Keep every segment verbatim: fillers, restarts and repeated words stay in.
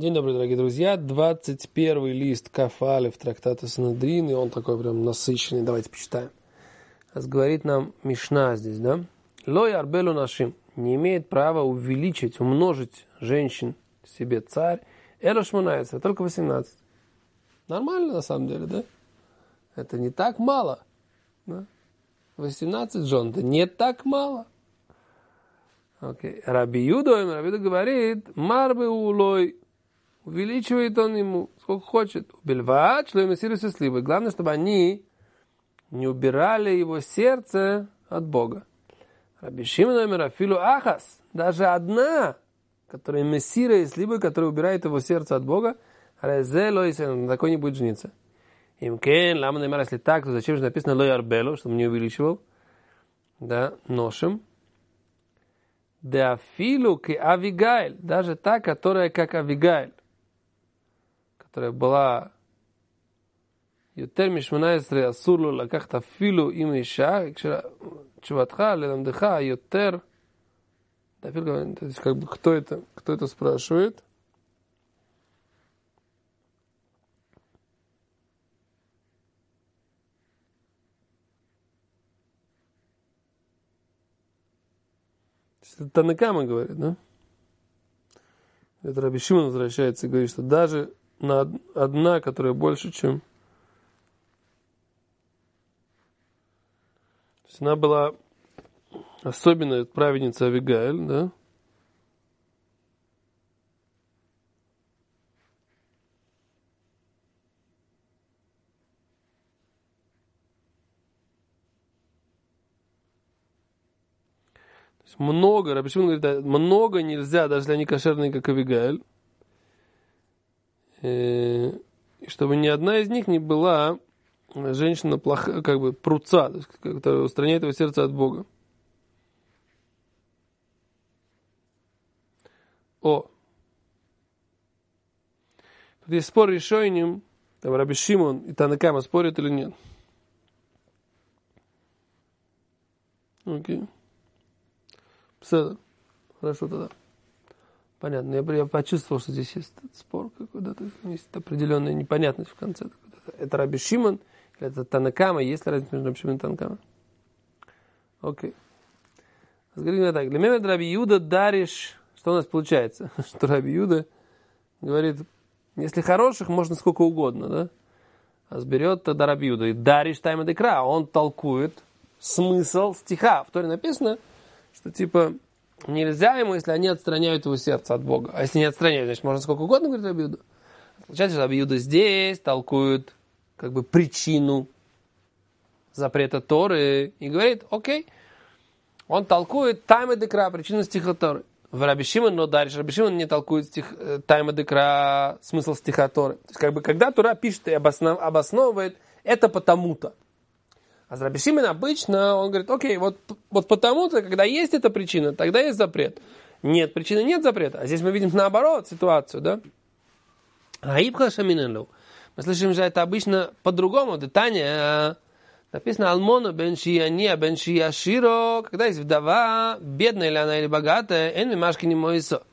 День добрый, дорогие друзья. двадцать первый лист Каф Алеф трактата Санедрин, и он такой прям насыщенный. Давайте почитаем. Говорит нам Мишна здесь, да? Лой арбелу нашим. Не имеет права увеличить, умножить женщин себе царь. Эра шмонается, только восемнадцать. Нормально на самом деле, да? Это не так мало. Да? восемнадцать жен, это не так мало. Окей. Раби Юда, Раби Юда говорит, марбе улой. Увеличивает он ему сколько хочет. Бельват, что ему сирус и сливы. Главное, чтобы они не убирали его сердце от Бога. Раби Шимон омер афилу ахас. Даже одна, которая мессира и сливы, которая убирает его сердце от Бога, резе лойсен, такой не будет жениться. Им кен, лама неймар, если так, то зачем же написано лой арбелу, чтобы не увеличивал? Да, ношем. Да афилу ки Авигайль, даже та, которая как Авигайль, которая была יותר משמונה עשרה אסור לו לקחת אפילו עם אישה, תשובתך ללמדך יותר, как бы кто это, кто это спрашивает? Это Тана Кама говорит, да? Это Раби Шимон возвращается и говорит, что даже на одна, которая больше, чем... То есть она была особенная праведница Авигайль, да? То есть много, Раби Шимон говорит, много нельзя, даже если они кошерные, как Авигайль. И чтобы ни одна из них не была женщина плохая, как бы пруца, то есть, которая устраняет его сердце от Бога. О! Тут есть спор решением, там Раби Шимон и Тана Кама спорят или нет. Окей. Все. Хорошо тогда. Понятно. Я, я почувствовал, что здесь есть этот спор какой-то, есть определенная непонятность в конце. Это Раби Шимон или это Тана Кама? Есть ли разница между Раби Шимон и Тана Кама? Окей. Говорим так. Для меня Раби Юда даришь... Что у нас получается? Что Раби Юда говорит, если хороших, можно сколько угодно, да? А сберет тогда Раби Юда. И даришь тайма декра. Он толкует смысл стиха. В Торе написано, что типа... Нельзя ему, если они отстраняют его сердце от Бога. А если не отстраняют, значит, можно сколько угодно, говорит Раби Юда. Получается, что Раби Юда здесь толкует как бы причину запрета Торы и говорит, окей, он толкует тайма декра, причину стиха Торы. В Раби Шимон, но дальше Раби Шимон не толкует стих, тайма декра, смысл стиха Торы. То есть, как бы, когда Тора пишет и обоснов, обосновывает, это потому-то. А с Раби Шимон обычно, он говорит, окей, вот, вот потому-то, когда есть эта причина, тогда есть запрет. Нет причины, нет запрета. А здесь мы видим наоборот ситуацию, да? Аибха шаминенлу. Мы слышим, что это обычно по-другому. Детание написано Алмону бен шияния бен шияширо. Когда есть вдова, бедная ли она или богатая, эн мимашки не мойсо.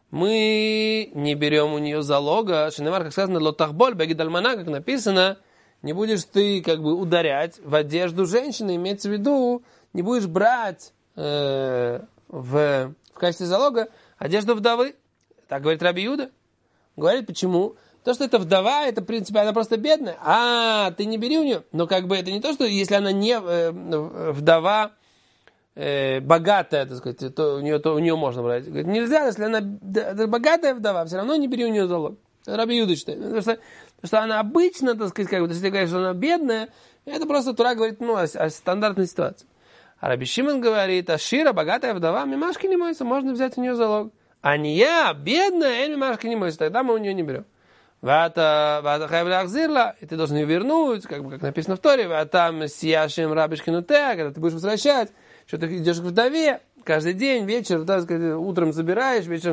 Мы не берем у нее залога. Шинемар, как сказано, лотахболь бегидальмана, как написано, не будешь ты как бы ударять в одежду женщины, имеется в виду, не будешь брать э, в, в качестве залога одежду вдовы. Так говорит Раби Юда. Говорит, почему? То, что это вдова, это, в принципе, она просто бедная. А, ты не бери у нее. Но как бы это не то, что если она не э, вдова э, богатая, так сказать, то у нее, то у нее можно брать. Говорит, нельзя, если она богатая вдова, все равно не бери у нее залог. Раби Юда считает. Потому что, потому что она обычно, так сказать, как бы, если ты говоришь, что она бедная, это просто Тора говорит, ну, о, о стандартной ситуации. А Раби Шимон говорит, Ашира, богатая вдова, мимашки не мойся, можно взять у нее залог. А не я, бедная, и мимашки не мойся, тогда мы у нее не берем. Вата, вата хайвля ахзирла, и ты должен ее вернуть, как бы, как написано в Торе, вата месьяшем рабишкину те, когда ты будешь возвращать, что ты идешь к вдове, каждый день, вечер, так сказать, утром забираешь, вечером,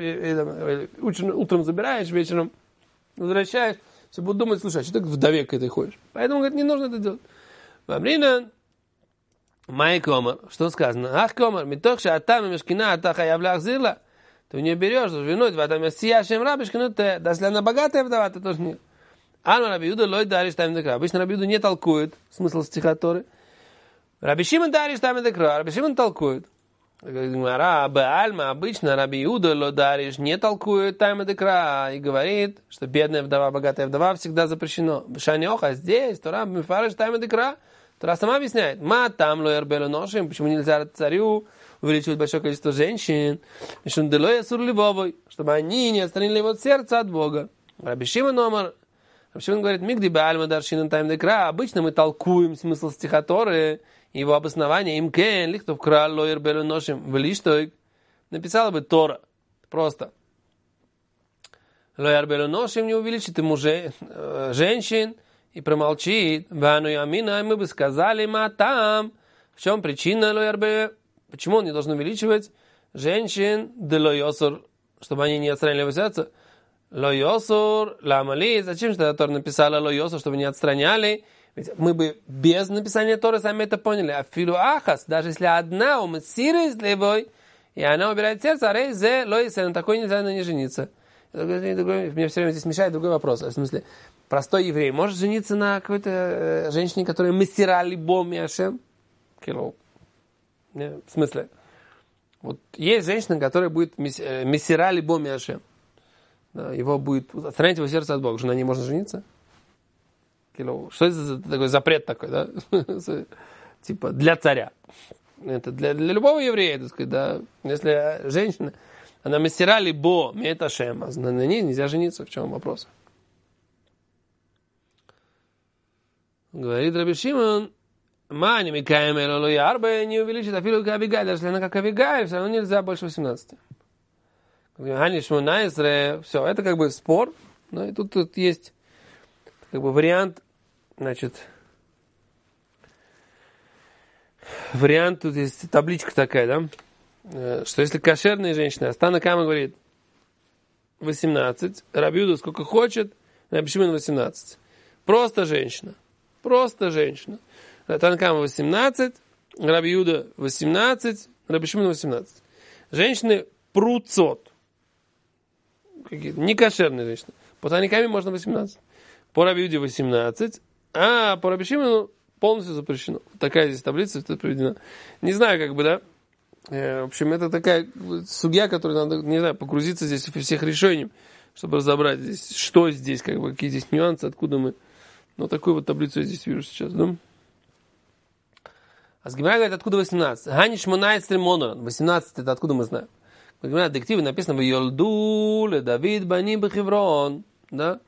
утром забираешь, вечером возвращаешь. Все будут думать, слушай, а что ты к вдове к этой ходишь? Поэтому, говорит, не нужно это делать. Вамрина, май комар, что сказано? Ах комар, митох ша атам и мешкина ата хаяв лахзирла. ты у нее берешь, жену, в этом сияшем рабишка, ну ты, даже если она богатая вдова, ты тоже не... А ну Раби Юда лой даришь там декра. Обычно Раби Юда не толкует смысл стиха Торы. Раби Шимон даришь там декра. Раби Шимон толкует. Альма обычно Раби Юда лой даришь не толкует там декра и говорит, что бедная вдова, богатая вдова всегда запрещено. Шанеха здесь, Тора мифариш там декра. Тора сама объясняет. Ма там лой арбелу ношим. Почему нельзя царю увеличивать большое количество женщин? Чтобы они не отстранили его сердце от Бога. Раби Шимон омар. Шимон говорит, мигди баальма даршинан тайм декра. Обычно мы толкуем смысл стиха Торы, его обоснование. Им кен лихтов крал лоер белу ношим. Вели что написала бы Тора. Просто. Лоер белу ношим не увеличит ему же, э, женщин и промолчит. Вану ямина, мы бы сказали, ма там. В чем причина лоер белу? Почему он не должен увеличивать женщин дело йосор, чтобы они не отстранили его сердце? Ло йосур, ламали. Зачем же Тора написала ло йосур, чтобы не отстраняли? Ведь мы бы без написания Торы сами это поняли. А филу ахас, даже если одна у мессиры из левой, и она убирает сердце, а рей зе ло йосер, на такой нельзя на ней жениться. Мне все время здесь мешает другой вопрос. В смысле, простой еврей может жениться на какой-то женщине, которая мессира либо миашем? Килоу. В смысле? Вот есть женщина, которая будет мессира либо миашем. Да, его будет отстранять его сердце от Бога. Что на ней можно жениться? Что это за такой запрет такой, да? Типа для царя. Это для, для любого еврея, так сказать, да. Если женщина, она мессира либо меташем, а на ней нельзя жениться. В чем вопрос? Говорит Раби Шимон, мани микаем элолой арбе не увеличит афилу как Авигаль. Даже если она как Авигаль, все равно нельзя больше восемнадцати. Все, это как бы спор. Да, и тут, тут есть как бы вариант, значит, вариант, тут есть табличка такая, да, что если кошерная женщина, Тана Кама говорит восемнадцать, Раби Юда сколько хочет, Раби Шимон восемнадцать. Просто женщина. Просто женщина. Тана Кама восемнадцать, Раби Юда восемнадцать, Раби Шимон восемнадцать. Женщины пруцот. Какие-то некошерные женщины. По Тане Каме можно восемнадцать. По Раби Юде восемнадцать, а по Раби Шимону полностью запрещено. Такая здесь таблица тут приведена. Не знаю, как бы, да. Э, в общем, это такая судья, которой надо, не знаю, погрузиться здесь во всех решениях, чтобы разобрать здесь, что здесь, как бы, какие здесь нюансы, откуда мы. Ну, такую вот таблицу я здесь вижу сейчас, да. А с Гемара говорит, откуда восемнадцать? Ганиш Мунайт Моноран. восемнадцать это откуда мы знаем? В Гемара дективе написано в Йолду ле Давид бани бехеврон. Да?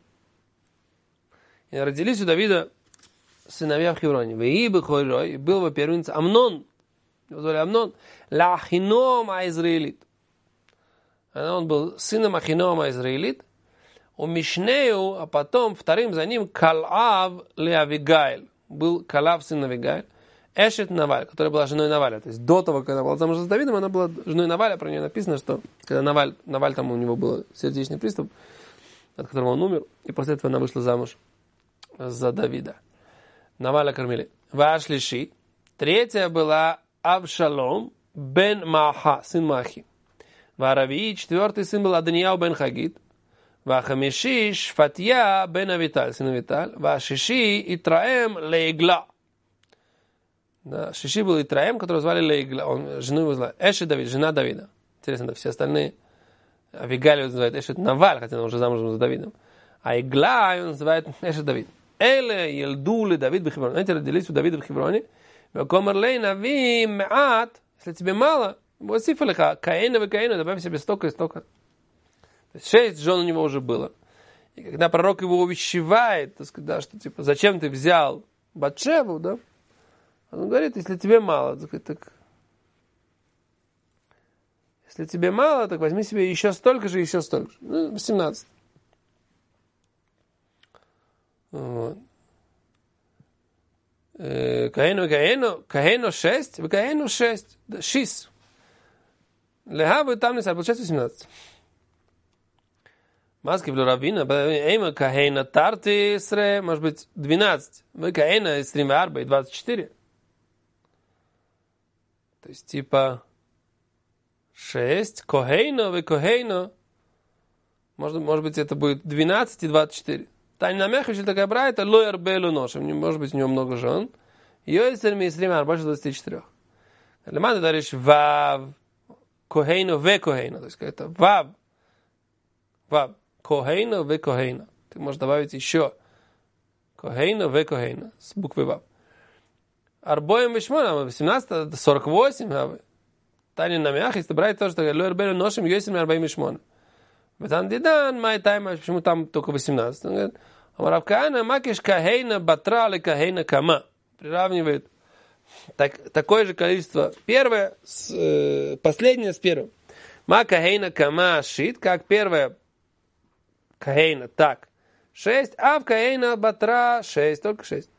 И родились у Давида сыновья в Хевроне. Веи бехойрой, был во первенце Амнон. Его звали Амнон. Лахином Аизраилит. Он был сыном Ахинома Аизраилит. У Мишнею, а потом вторым за ним Калав ле Авигайль. Был Калав сын Авигайль. Эшет Наваль, которая была женой Наваля. То есть до того, когда она была замужем с Давидом, она была женой Наваля. Про нее написано, что когда Наваль, Наваль там у него был сердечный приступ, от которого он умер, и после этого она вышла замуж за Давида. Наваля кормили. Вашлиши. Третья была Авшалом бен Маха, сын Махи. Варави. Четвертый сын был Аданияу бен Хагит. Вахамиши Шфатья бен Авиталь, сын Авиталь. Вашиши Итраэм Лейгла. Да, Шиши был Итраэм, которого звали Лейгла. Он, жену его звали Эшет Давид, жена Давида. Интересно, да, все остальные Авигаль его называют Эшет Наваль, хотя она уже замужем за Давидом. А Игла он называет Эшет Давид. Эле Елдули Давид в Хевроне. Эти родились у Давида в Хевроне. Векомер лей нави меат. Если тебе мало, восифа леха каэна ве каэна, добавь себе столько и столько. То есть шесть жен у него уже было. И когда пророк его увещевает, так сказать, да, что типа, зачем ты взял Батшеву, да? Он говорит, если тебе мало, так, так если тебе мало, так возьми себе еще столько же, еще столько же. Ну, восемнадцать. Вот. Каэну, каэну, каэну шесть, вы каэну шесть, шис. Лехавы там не получается восемнадцать. Маски в Равина, эйма каэна тарты сре, может быть двенадцать. Вы каэна из тридцать арба и двадцать четыре. То есть, типа, шесть, Когейно, вы Когейно. Может, может быть, это будет двенадцать и двадцать четыре. Тань намях, если такая брайта, лоер белу ношем. Может быть, у него много жен. Йойсер мислимар, больше двадцати четырёх. Леман ты говоришь вав, Когейно, ве Когейно. То есть, это вав, вав, Когейно, ве Когейно. Ты можешь добавить еще Когейно, ве Когейно. С буквы вав. Арбоем вишмона, восемнадцать, сорок восемь. Таня намях, если брать то, что лоер белу ношем, йойсер ми арбоем вишмона. Ветан дидан, май тайма, почему там только восемнадцать? Он говорит, Амарав Каана, макиш кахейна батра ли кахейна кама. Приравнивает так, такое же количество. Первое, с, э, последнее с первым. Ма кахейна кама шит, как первое кахейна, так. Шесть, а в кахейна батра шесть, только шесть.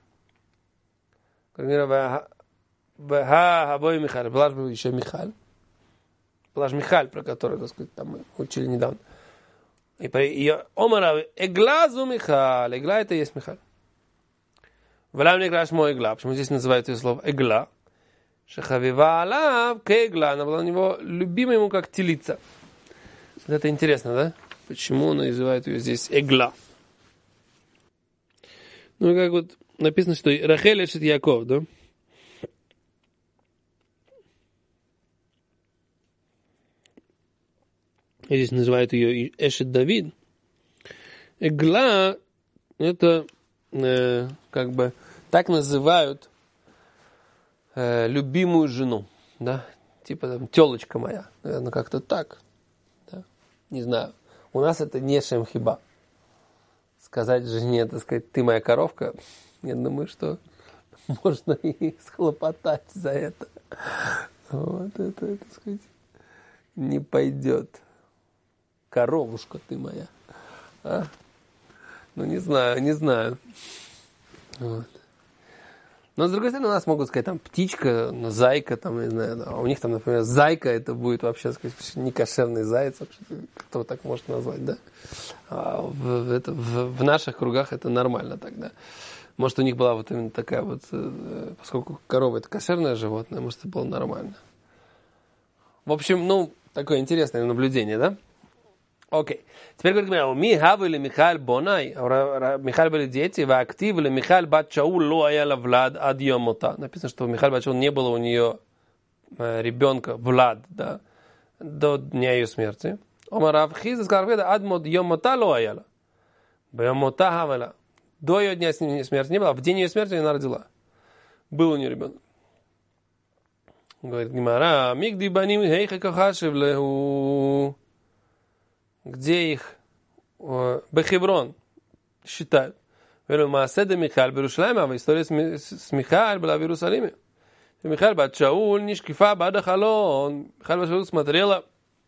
Ха, хабой Михаль. Была же еще Михаль. Была же Михаль, про которую, так сказать, там мы учили недавно. И ее омара эглазу Михаль. Эгла это и есть Михаль. Валам не играш мой игла. Почему здесь называют ее слово эгла? Шахавива алав кегла. Она была у него любимая ему как телица. Это интересно, да? Почему он называет ее здесь эгла? Ну, как вот написано, что Рахель эшет Яков, да? И здесь называют ее Эшет Давид. Эгла это э, как бы так называют э, любимую жену, да, типа там телочка моя, наверное, как-то так, да? Не знаю. У нас это не шемхиба. Сказать жене, так сказать, ты моя коровка, я думаю, что можно и схлопотать за это. Вот это, так сказать, не пойдет. Коровушка ты моя. А? Ну, не знаю, не знаю. Вот. Но, с другой стороны, у нас могут сказать, там, птичка, ну, зайка, там, не знаю, а у них там, например, зайка, это будет вообще, сказать, некошерный заяц, вообще, кто так может назвать, да? А в, это, в, в наших кругах это нормально тогда. Может, у них была вот именно такая вот, поскольку корова это кошерное животное, может, это было нормально. В общем, ну, такое интересное наблюдение, да? Окей. Теперь говорит Гмара, ми хаву или Михаль бонай, Михаль были дети, в актив или Михаль бат Шаул ло аяла Влад ад йомота. Написано, что Михаль бат Шаул не было у нее ребенка Влад, да, до дня ее смерти. Омар Рав Хизда сказал, ад мод йомота ло аяла. Йомота хавала. До ее дня смерти не было, в день ее смерти она родила. Был у нее ребенок. Говорит Гмара, мигди баним хейха кахашев леху. Где их Бехеврон считают. Мааседа Михаль Берушалайм, а история с Михаль была в Иерусалиме. Михаль бат Шауль нишкифа бада халон. Михаль бат Шауль смотрела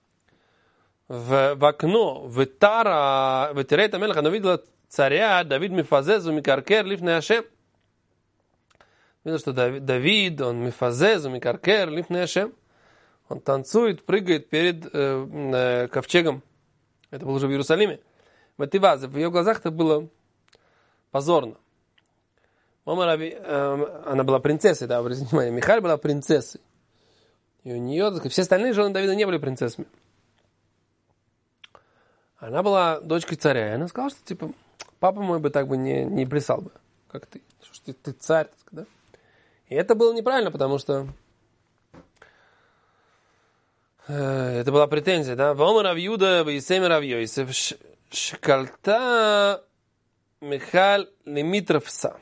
в, в окно, в Тара, в Тирейта Мелеха, она видела царя Давид Мифазезу Микаркер лифней Ашем. Видела, что Давид, он Мифазезу Микаркер лифней Ашем. Он танцует, прыгает перед э, э, ковчегом. Это было уже в Иерусалиме. В Ативазе. В ее глазах это было позорно. Мама Раби, э, она была принцессой, да, обратите внимание. Михаль была принцессой. И у нее, так сказать, все остальные жены Давида не были принцессами. Она была дочкой царя. И она сказала, что, типа, папа мой бы так бы не, не плясал бы, как ты. Что ты, ты царь, так сказать, да? И это было неправильно, потому что это была претензия, да? Вомар Рав Юда, Вейсем Рав Йосеф, шкальта Михаль лимитровса.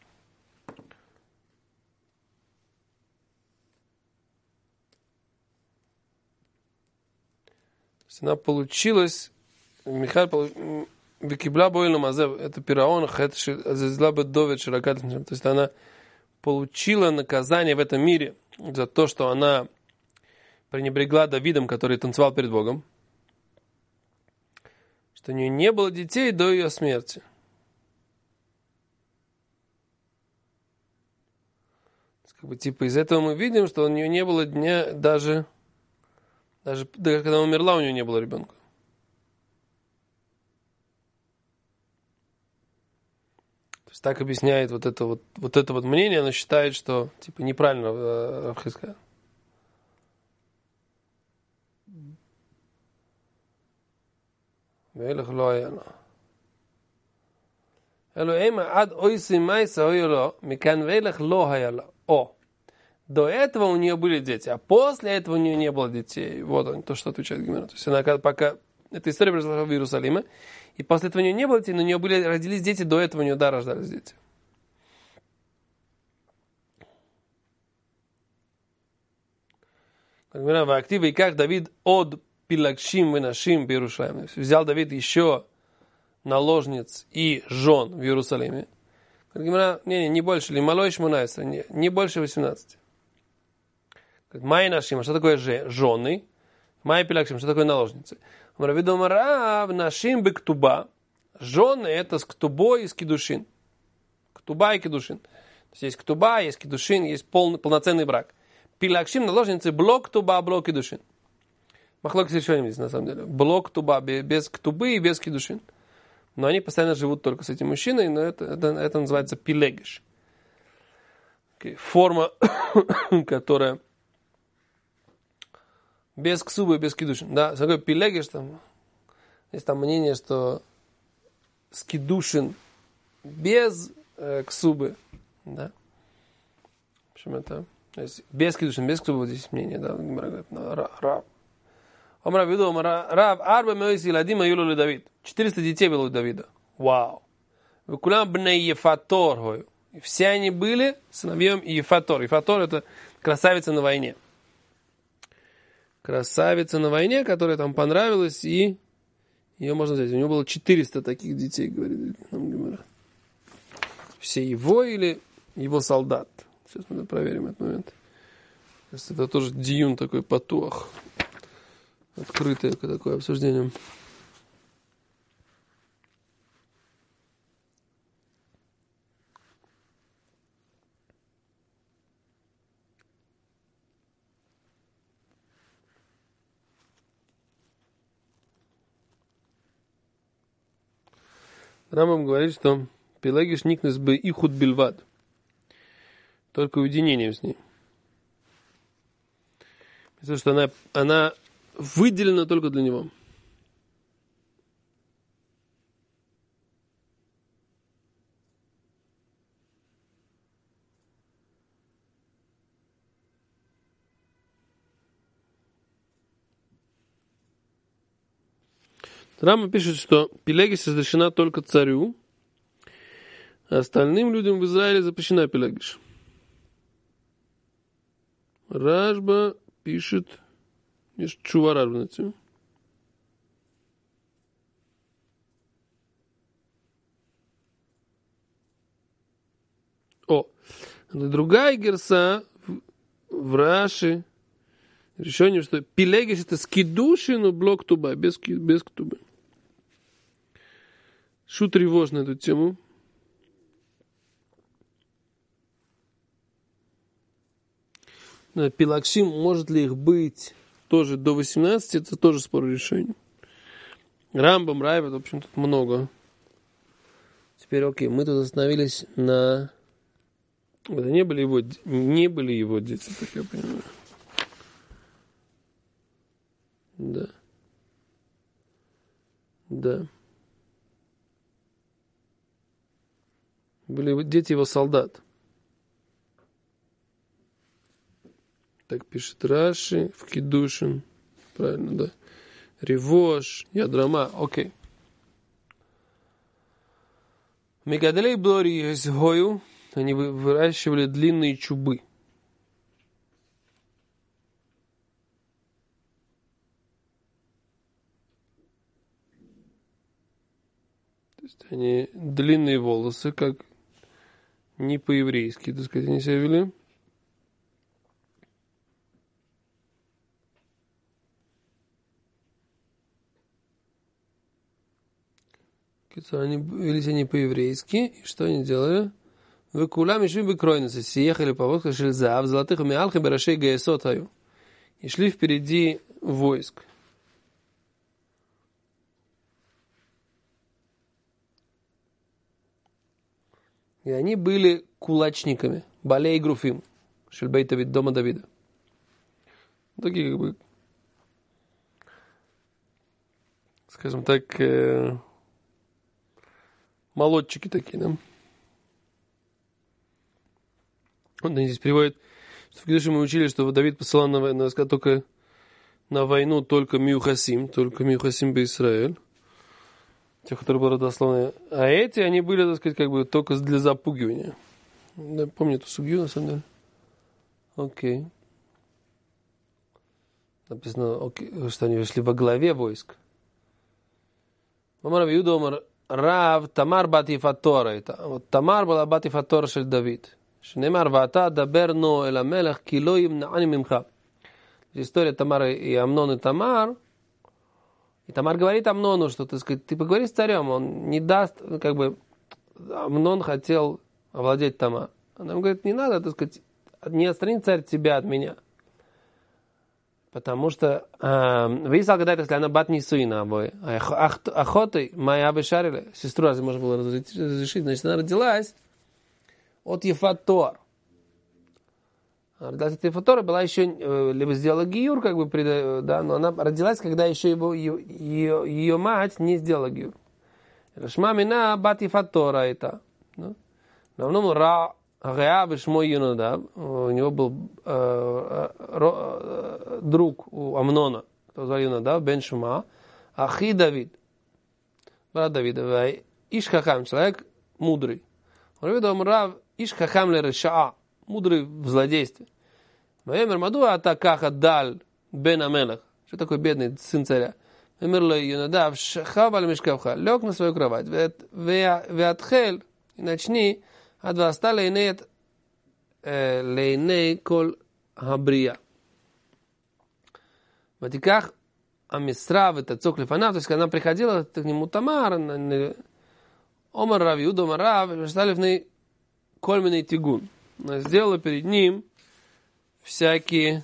Она получилась, Михаль Викибла Бойлна Мазев, это пираон, хэт зазла бы довед широкат. То есть она получила наказание в этом мире за то, что она пренебрегла Давидом, который танцевал перед Богом, что у нее не было детей до ее смерти. Как бы, типа, из этого мы видим, что у нее не было дня даже, даже, даже когда она умерла, у нее не было ребенка. То есть так объясняет вот это вот, вот это вот мнение, она считает, что типа неправильно Рав Хизкия. ואילך לא היה לו. אלוהים עד ойси майса ойо, מכאן ואילך לא היה לו. О, до этого у нее были дети, а после этого у нее не было детей. Вот он, то, что отвечает Гемара. То есть она пока... Эта история произошла в Иерусалиме, и после этого у нее не было детей, но у нее были, родились дети, до этого у нее, да, рождались дети. В активе, и как Давид от Пилагшим выношим в Иерусалиме. Взял Давид еще наложниц и жен в Иерусалиме. Не, не, не больше, ли малой шмунайса, не, не больше восемнадцати. Май нашим, что такое жены? Май Пилагшим, что такое наложницы? Мравидом рав нашим бы ктуба. Жены это с ктубой и с кидушин. Ктуба и кидушин. То есть есть ктуба, есть кидушин, есть полный, полноценный брак. Пилагшим наложницы блок ктуба, блок кидушин. Махлок с решением здесь на самом деле. Блок ктуба, без ктубы и без кидушин. Но они постоянно живут только с этим мужчиной, но это, это, это называется пилегиш. Okay. Форма, которая без ксубы и без кидушин. Да, такой пилегиш, там, есть там мнение, что с кидушин без э, ксубы. Да. В общем, это без кидушин, без ксубы, вот здесь мнение, да, раб. Омра виду, омра рав, арба меойс иладим аюлу ле Давид. четыреста детей было у Давида. Вау. Векулам бней Ефатор. И все они были сыновьем Ефатор. Ефатор это красавица на войне. Красавица на войне, которая там понравилась, и ее можно взять. У него было четыреста таких детей, говорит нам Гемара. Все его или его солдат. Сейчас мы проверим этот момент. Это тоже диюн такой патуах. Открытое такое обсуждение. Рамбам говорит, что Пелагиш никнес бы и худ бильвад. Только уединением с ней. Потому что она, она выделена только для него. Рама пишет, что пилегиш разрешена только царю, а остальным людям в Израиле запрещена пилегиш. Рашба пишет, есть чува Рашба на тему. О, другая герса в, в Раши решение, что пилегиш это скидушину блок туба, без, без ктубы. Шут тревож на эту тему. Пилакшим, может ли их быть тоже до восемнадцати, это тоже спор решения. Рамбам, Райва, в общем, тут много. Теперь, окей, мы тут остановились на... Это не были его, не были его дети, так я понимаю. Да. Да. Были дети его солдат. Так пишет Раши, в Кидушин. Правильно, да. Ревош, Ядрама, окей. Мегаделей Блори из Гою, они выращивали длинные чубы. То есть они длинные волосы, как не по-еврейски, так сказать, они себя вели. Они велись они по-еврейски, и что они делали? Вы кулами шли бы кройницы, съехали по воздуху, шельза, в золотых умиалхах берашей гаесотаю. И шли впереди войск. И они были кулачниками. Балей груфим. Шельбей Давид, дома Давида. Такие как бы скажем так, э, молодчики такие, да? Он здесь приводит, что в Кидуше мы учили, что Давид посылал на войну, только на войну только Миухасим, только Миухасим бы Израиль, тех, которые были родословные. А эти, они были, так сказать, как бы только для запугивания. Да, помню эту судью, на самом деле. Окей. Написано, окей, что они вошли во главе войск. Омар Иуда, Омар Рав, Тамар бат Ефатора. Это. Вот Тамар была бат Ефатора шель Давид. Шнемар вата дабер но эль амелех ки ло йимнаани мимха. История Тамара и Амнон и Тамар. И Тамар говорит Амнону, что, так сказать, ты поговори с царем, он не даст, как бы, Амнон хотел овладеть Тамар. Она ему говорит, не надо, так сказать, не отстранит царь тебя от меня. Потому что выяснил, когда это, если она бат не сына обои. Охотой моя обешарили. Сестру разве можно было разрешить? Значит, она родилась от Ефатор. Родилась от Ефатора, была еще, либо сделала гиюр, как бы, да, но она родилась, когда еще его, ее, ее, ее мать не сделала гиюр. Шма мина бат Ефатора это. Равно ра Реа вишмо Юнадаб, у него был э, э, друг у Амнона, который звали Юнадаб, бен Шума, Ахи Давид, брат Давида, Иш Хахам, человек мудрый. Он говорит, Рав, Иш Хахам ле Решаа, мудрый в злодействе. Ваемер Маду Атакаха Даль бен Амелах, что такой бедный сын царя. Ваемер ле Юнадаб, Шахабаль Мишкавха, лег на свою кровать, Веатхель, и начни, עד ועשתה לעיני, לעיני כל הבריאה. ותיקח המשרה ותצוק לפניו, то есть, когда она приходила к нему Тамар, Омар Рав, Иуда Омар Рав, ועשתה לפני כל מיני тигун. Она сделала перед ним всякие...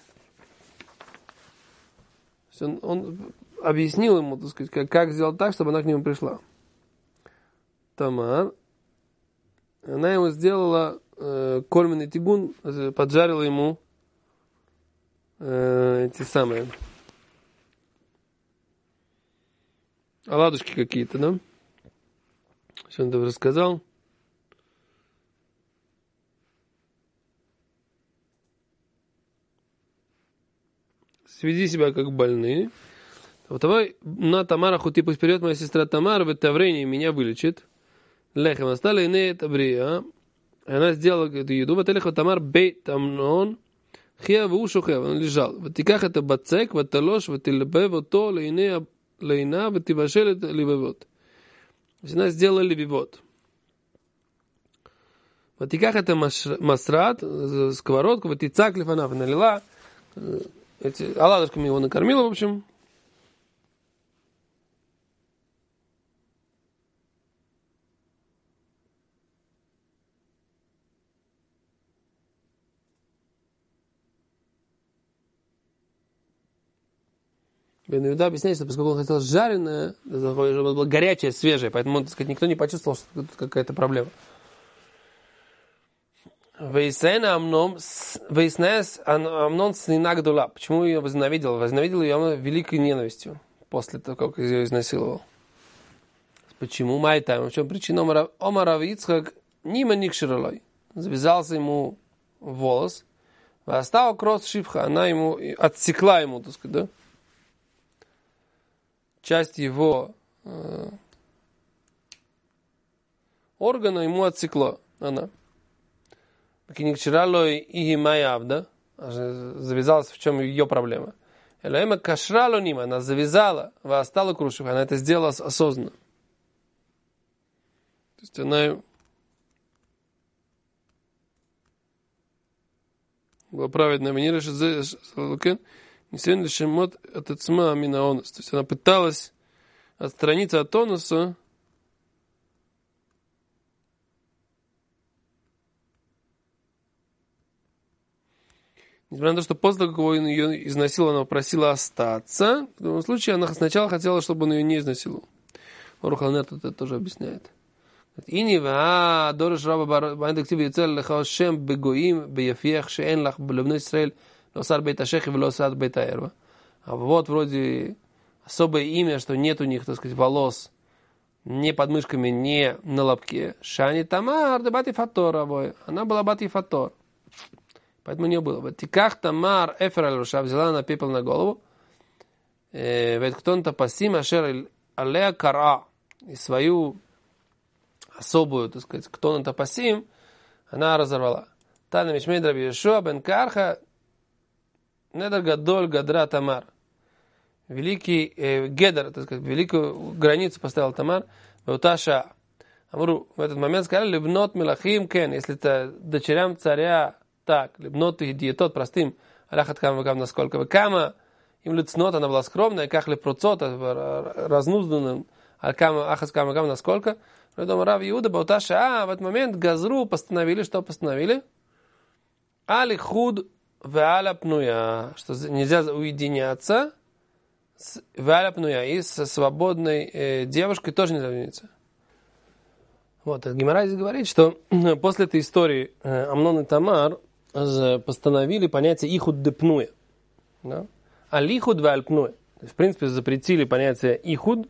Он, он объяснил ему, так сказать, как, как сделать так, чтобы она к нему пришла. Тамар... Она ему сделала э, кольменный тигун, поджарила ему э, эти самые оладушки какие-то, да? Все он это рассказал. Сведи себя как больные. Вот давай на Тамара хути пусть вперед, моя сестра Тамара в это время меня вылечит. Лехем остали иные табрия. Она сделала эту еду. Вот Элеха Тамар бейт Амнон. Хия вушу хия. Он лежал. Вот тиках это бацек, вот талош, вот тилбе, вот то, лейне, лейна, вот тивашел это ливевот. Она сделала ливевот. Вот тиках это масрат, сковородку, вот тицак лифанав налила. Эти оладушками его накормила, в общем. Бен Иуда объясняет, что поскольку он хотел жареное, чтобы было горячее, свежее, поэтому, так сказать, никто не почувствовал, что тут какая-то проблема. Вейсена Амнон снинагдула. Почему ее возненавидел? Возненавидел ее великой ненавистью после того, как ее изнасиловал. Почему? Майтайм. В чем причина? Омар Ицхак нима никширалой. Завязался ему волос. Остал кросс шивха. Она ему отсекла ему, так сказать, да? Часть его э, органа ему отсекла она. Завязалась, в чем ее проблема. Она завязала, остала крушив, она это сделала осознанно. То есть она была праведная манера, то есть она пыталась отстраниться от тонуса, несмотря на то, что после того, как он ее изнасиловал, она просила остаться. В любом случае, она сначала хотела, чтобы он ее не изнасиловал. Рухалнер тут это тоже объясняет. Ини ва дорож раба бар дектив яцел леха шем бегоим беяфиях шеэн лах блевной Исраэль лосар бейт ашехи велосар бейт аэрва. А вот вроде особое имя, что нет у них, так сказать, волос ни под мышками, ни на лобке. Шани Тамар, да бати Фатор обои. Она была бати Фатор. Поэтому у нее было. Тиках Тамар Эфер аль-Руша, взяла она пепел на голову. Ведь кто-то пасим ашер алея кара. И свою особую, так сказать, кто-то пасим, она разорвала. Тана Мишмей Раби Йошуа бен Карха недер гадоль гадра Тамар. Великий э, Гедер, так сказать, великую границу поставил Тамар. Беуташа. Амру, в этот момент сказали, либнот милахим кен, если это дочерям царя, так, либнот и диетот, простым, аляхат кам вакам насколько вакама, им лицнот, она была скромная, как лепруцот, разнузданным, алькама, ахас кам вакам насколько. Поэтому Рав Иуда, Беуташа, а в этот момент газру постановили, что постановили? Али худ веаля пнуя, что нельзя уединяться, и со свободной э, девушкой тоже нельзя жениться. Вот, Гемара здесь говорит, что после этой истории э, Амнон и Тамар постановили понятие ихуд де пнуя. Да? А лихуд валь пнуя. То есть, в принципе, запретили понятие ихуд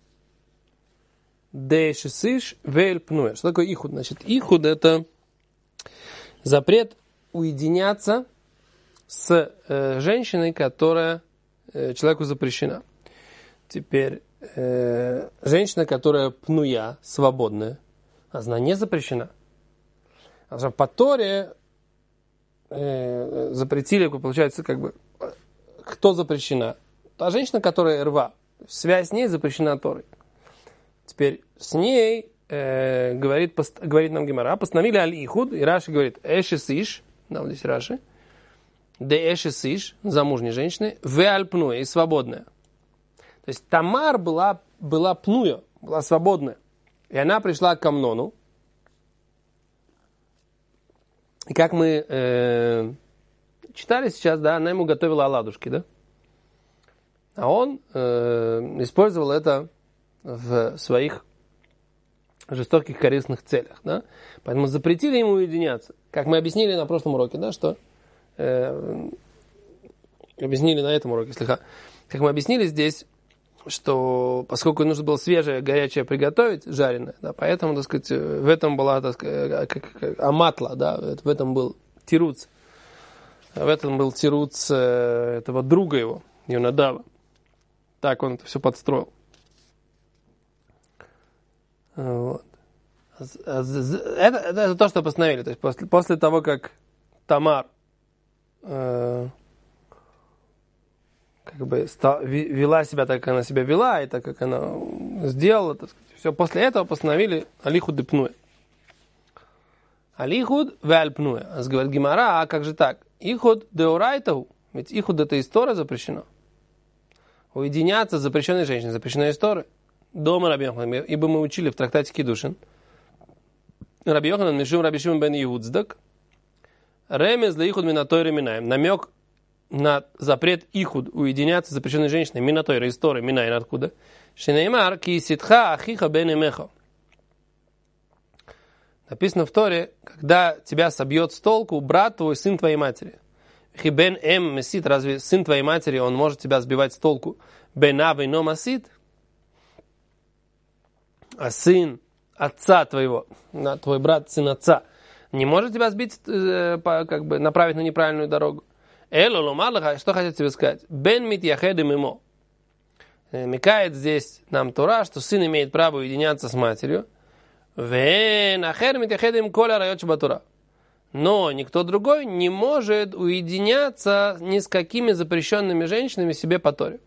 де шесиш валь пнуя. Что такое ихуд? Значит, ихуд это запрет уединяться с э, женщиной, которая человеку запрещена. Теперь, э, женщина, которая пнуя, свободная, она не запрещена. А по Торе э, запретили, получается, как бы, кто запрещена? Та женщина, которая рва. Связь с ней запрещена Торой. Теперь с ней э, говорит, пост, говорит нам Гемара, постановили аль-ихуд, и Раши говорит, эшесиш, да, вот здесь Раши, де эшесиш, замужней женщины, ве аль-пнуя, и свободная. То есть Тамар была, была пнуя, была свободная. И она пришла к Амнону. И как мы э, читали сейчас, да, она ему готовила оладушки, да? А он э, использовал это в своих жестоких корыстных целях, да? Поэтому запретили ему уединяться. Как мы объяснили на прошлом уроке, да, что э, объяснили на этом уроке, слегка. Как мы объяснили здесь, что поскольку нужно было свежее, горячее приготовить, жареное, да, поэтому, так сказать, в этом была, так сказать, как, как, аматла, да, в этом был тируц. В этом был тируц этого друга его, Йонадава. Так он это все подстроил. Вот. Это, это, это то, что постановили. То есть после, после того, как Тамар э, как бы стал, вела себя так, как она себя вела, и так, как она сделала, так сказать, все, после этого постановили алихуд и пнуя. Алихуд валь пнуя. А говорит Гемара, а как же так? Ихуд деорайтау, ведь ихуд это истора запрещено. Уединяться с запрещенной женщиной, запрещенная история. Дома Раби Йоханан, ибо мы учили в трактате Кидушин. Раби Йоханан мишум Раби Шимон бен Иудздак. Ремез ле ихуд минатой реминаем. Намек на запрет ихуд, уединяться с запрещенной женщиной. Минатой, история, минаем откуда? Шинеймар ки ситха ахиха бен эмеха. Написано в Торе, когда тебя собьет с толку брат твой, сын твоей матери. Хибен эм месит, разве сын твоей матери, он может тебя сбивать с толку? Бен авей но масит. А сын отца твоего, твой брат, сын отца, не может тебя сбить, как бы направить на неправильную дорогу. Эло ломалаха, что хотят тебе сказать? Бен мит яхеды мимо. Намекает здесь нам Тора, что сын имеет право уединяться с матерью. Вен ахер мит яхеды им коля райот шабатура. Но никто другой не может уединяться ни с какими запрещенными женщинами себе по Торе.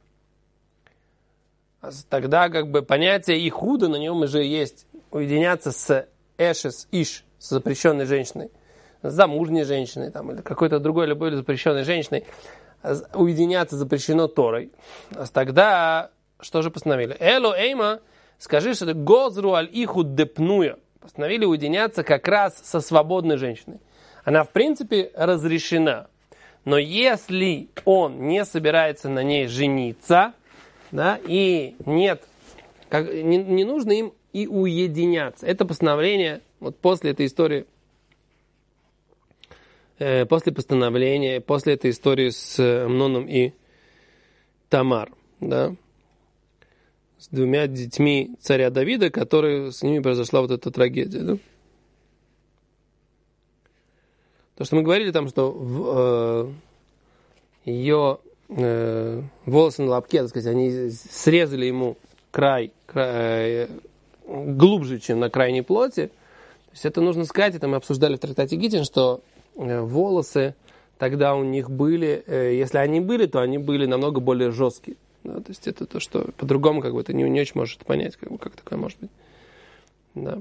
Тогда как бы понятие ихуда, на нем уже есть уединяться с эшес, иш, с запрещенной женщиной, с замужней женщиной там, или какой-то другой любой запрещенной женщиной. Уединяться запрещено Торой. Тогда что же постановили? Эло эйма, скажи, что это гозру аль ихуд депнуя. Постановили уединяться как раз со свободной женщиной. Она, в принципе, разрешена. Но если он не собирается на ней жениться, да, и нет, как, не, не нужно им и уединяться. Это постановление, вот после этой истории, э, после постановления, после этой истории с Амноном и Тамар. да, с двумя детьми царя Давида, которые с ними произошла вот эта трагедия, да. То, что мы говорили там, что в, э, ее э, волосы на лобке, так сказать, они срезали ему край, край э, глубже, чем на крайней плоти. То есть это нужно сказать, это мы обсуждали в трактате Гитин, что э, волосы тогда у них были, э, если они были, то они были намного более жесткие. Да? То есть это то, что по-другому как бы ты не, не очень можешь понять, как, бы, как такое может быть. Да.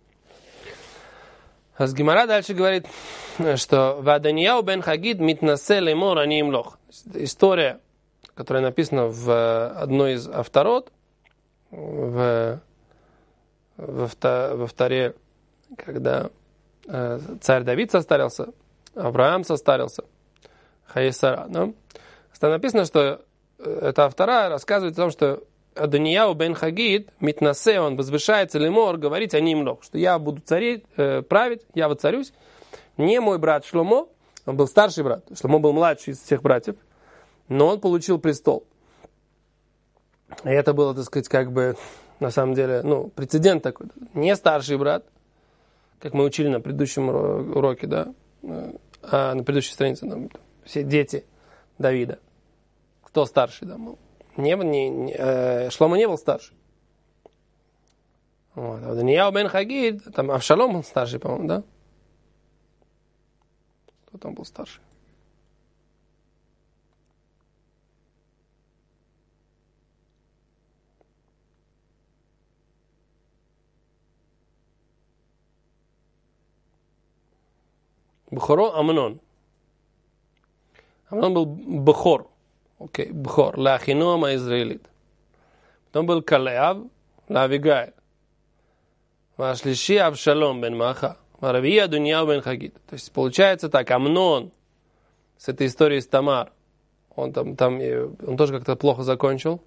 А с Гемара дальше говорит, что «Ваданияу бен Хагид митнасе лемор ани имлох». История, которая написана в одной из авторот, в, во, во вторе, когда э, царь Давид состарился, Авраам состарился, Хаисара. Да? Там написано, что эта автора рассказывает о том, что Адонияу бен Хагид, митнасе, он возвышается лемор, говорить о ним лох, что я буду царить, э, править, я воцарюсь. Не мой брат Шломо, он был старший брат, Шломо был младший из всех братьев, но он получил престол. И это было, так сказать, как бы, на самом деле, ну, прецедент такой. Не старший брат, как мы учили на предыдущем уроке, да, а на предыдущей странице, там, все дети Давида. Кто старший, да, был? Не, не, не, э, Шломо не был старший. Вот. А Данияу бен Хагид, там Авшалом был старший, по-моему, да? Кто там был старший? Бхоро Амнон. Амнон был Бхор. Окей, Бхор, Лахинома Израилит. Потом был Калеав, Лавигай. Вашлиши Авшалом бен Маха. Варавия Дуньяу бен Хагид. То есть получается так, Амнон с этой историей с Тамар, он там, там он тоже как-то плохо закончил.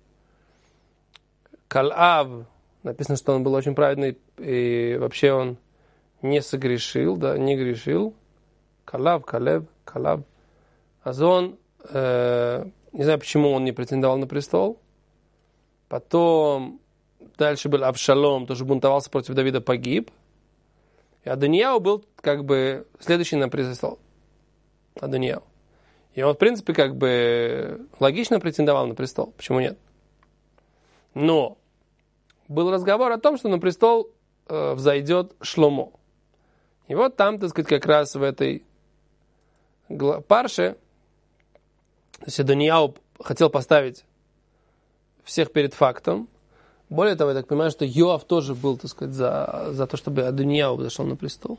Калав, написано, что он был очень праведный, и вообще он не согрешил, да, не грешил. Калав, Калев, Калав. Азон, э, не знаю, почему он не претендовал на престол. Потом дальше был Авшалом, тоже бунтовался против Давида, погиб. И Адонияу был как бы следующий на престол. Адонияу. И он, в принципе, как бы логично претендовал на престол. Почему нет? Но был разговор о том, что на престол э, взойдет Шломо. И вот там, так сказать, как раз в этой парше, то есть Адонияу хотел поставить всех перед фактом. Более того, я так понимаю, что Йоав тоже был, так сказать, за, за то, чтобы Адонияу взошел на престол.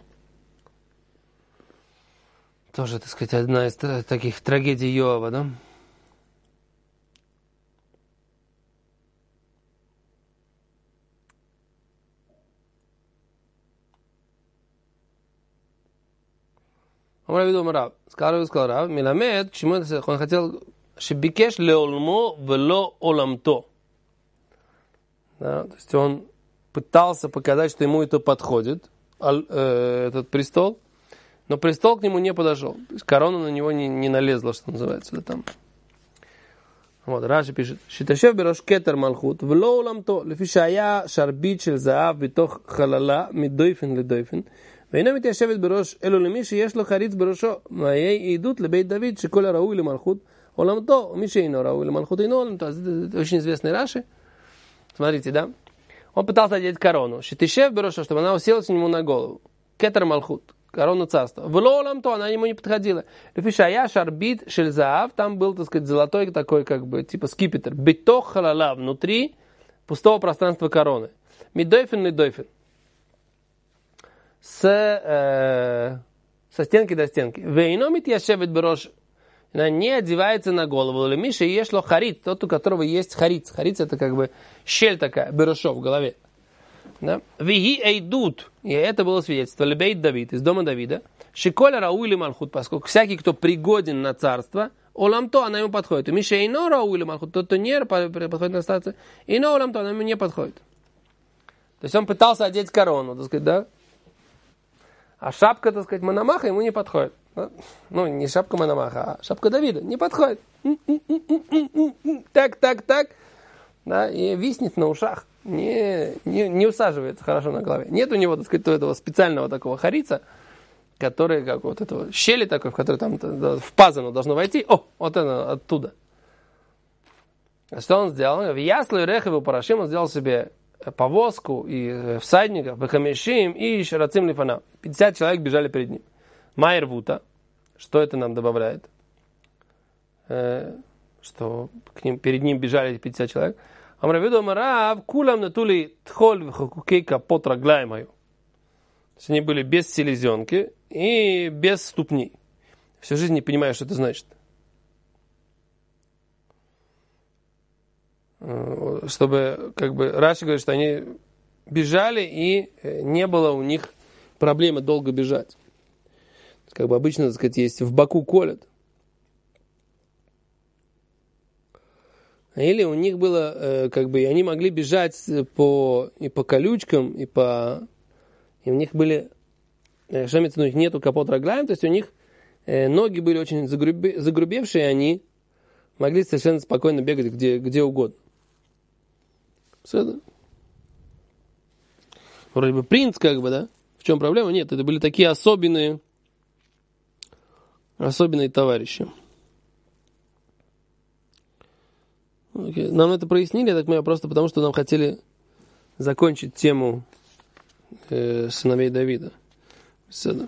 Тоже, так сказать, одна из таких трагедий Йоава, да? Омар Рав, сказал, сказал Рав, Миламед, к чему это, он хотел, шебикеш леолмо вело оламто. Да, то есть он пытался показать, что ему это подходит, э, этот престол, но престол к нему не подошел. То есть корона на него не, не налезла, что называется. Да, там. Вот, Раши пишет, «Шиташев берош кетер малхут, вло оламто, лефи шая шарбит шел заав битох халала мидойфен ледойфен, ואינו מתיישבת בראש אלו למי שיש לו חריץ брошо, моей идут לבית דוד שכל הראוי למלכות עולמתו, ומי שאינו ראוי למלכות אינו עולמתו». Это очень известный Раши. Смотрите, да? Он пытался одеть корону. Шитишев брошо, чтобы она уселась ему на голову. Кетер малхут, корону царства. Вло оламто, она ему не подходила. Лефиша я шарбит шельзаав, там был, так сказать, золотой такой, как бы, типа скипетр. Битох халала, внутри пустого пространства короны. Мидойфен, лидойфен. С, э, со стенки до стенки. Вейномит яшевет брош. Она не одевается на голову. Лемиша ешло харит, тот, у которого есть хариц. Хариц это как бы щель такая, берушо в голове. Да? Виги эйдут. И это было свидетельство. Лебейт Давид, из дома Давида. Шиколя рауили малхут, поскольку всякий, кто пригоден на царство, оламто, она ему подходит. Миша ино рауили малхут, тот, кто не подходит на царство, ино оламто, она ему не подходит. То есть он пытался одеть корону, так сказать, да? А шапка, так сказать, Мономаха ему не подходит. Ну, не шапка Мономаха, а шапка Давида. Не подходит. Так, так, так. Да, и виснет на ушах. Не, не, не усаживается хорошо на голове. Нет у него, так сказать, этого специального такого харица, который, как вот этого щели такой, в который там в паз оно должно войти. О, вот это оттуда. Что он сделал? В яслу и рехову парашим он сделал себе повозку и всадников, бахамешим и шарацим лифана. пятьдесят человек бежали перед ним. Майер вута. Что это нам добавляет? Э, что к ним, перед ним бежали пятьдесят человек. Амравиду амарав кулам натули тхоль вхакукейка потраглаймаю. То есть они были без селезенки и без ступней. Всю жизнь не понимаю, что это значит. Чтобы, как бы, Раши говорит, что они бежали, и не было у них проблемы долго бежать. Как бы обычно, так сказать, есть в боку колят. Или у них было, как бы, и они могли бежать по, и по колючкам, и по... И у них были... Что имеется в виду, у них нету капот рагляем, то есть у них ноги были очень загрубе, загрубевшие, и они могли совершенно спокойно бегать где, где угодно. Все. Вроде бы принц, как бы, да? В чем проблема? Нет, это были такие особенные, особенные товарищи. Окей. Нам это прояснили, я так понимаю, просто потому, что нам хотели закончить тему э, сыновей Давида. Все.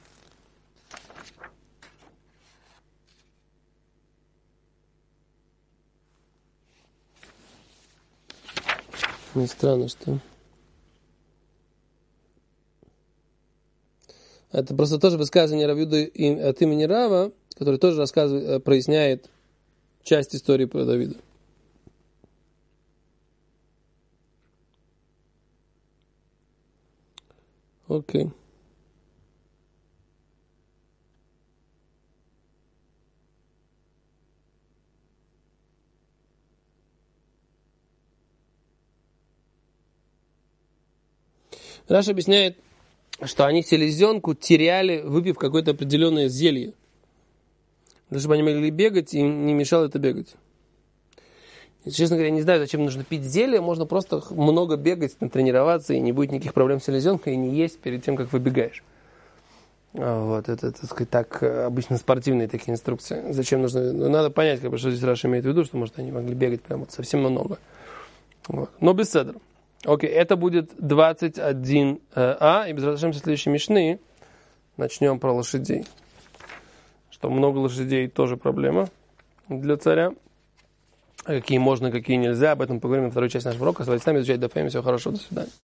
Не странно, что... Это просто тоже высказывание Равьюда от имени Рава, который тоже рассказывает, проясняет часть истории про Давида. Окей. Раш объясняет, что они селезенку теряли, выпив какое-то определенное зелье. Для того, чтобы они могли бегать, им не мешало это бегать. И, честно говоря, я не знаю, зачем нужно пить зелье. Можно просто много бегать, тренироваться, и не будет никаких проблем с селезенкой, и не есть перед тем, как выбегаешь. Вот, это, так сказать, так, обычно спортивные такие инструкции. Зачем нужно... Ну, надо понять, как бы, что здесь Раша имеет в виду, что, может, они могли бегать прям вот совсем много. Вот. Но без седра. Окей, это будет двадцать один а, и без разрешения следующей мишны начнем про лошадей. Что много лошадей тоже проблема для царя. Какие можно, какие нельзя, об этом поговорим во второй части нашего урока. Оставайтесь с нами, изучать дафэм, всего хорошего, до свидания.